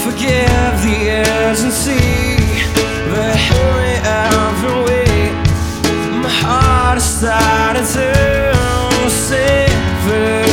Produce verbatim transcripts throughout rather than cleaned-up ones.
forgive the urgency, but hurry up and wait. My heart is starting to separate.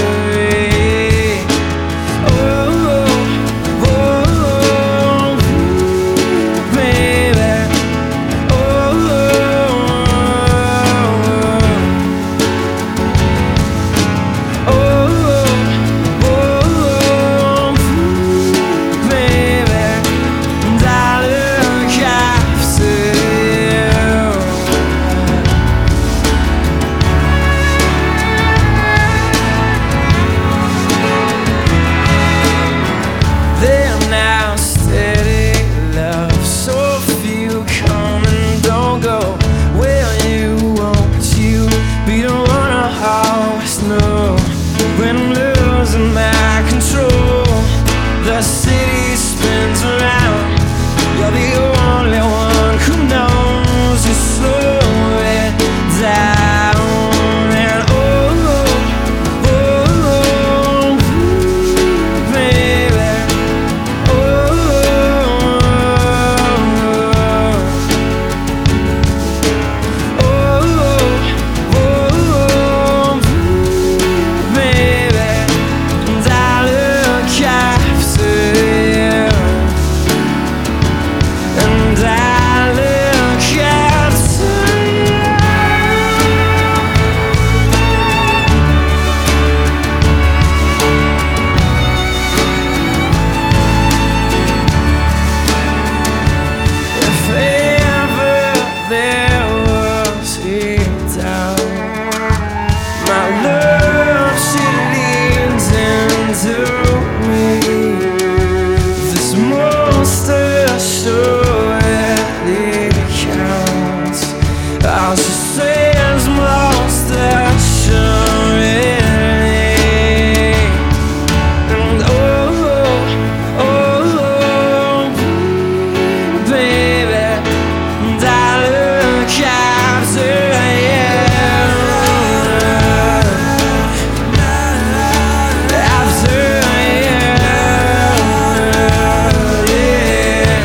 When I'm losing my control, the city spins around. You're the only one who knows to slow it down. And oh, oh, oh, baby, oh, oh, oh, I'll just say it's most assuredly. And oh, oh, oh, baby, and I look after you, after you, yeah.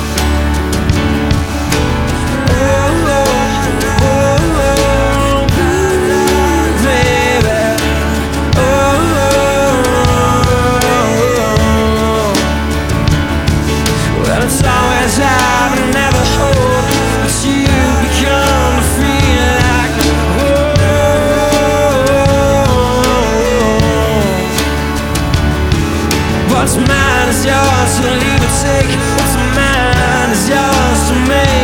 It's always out and never hold, but you become to feel like oh. What's mine is yours to leave or take. What's mine is yours to make.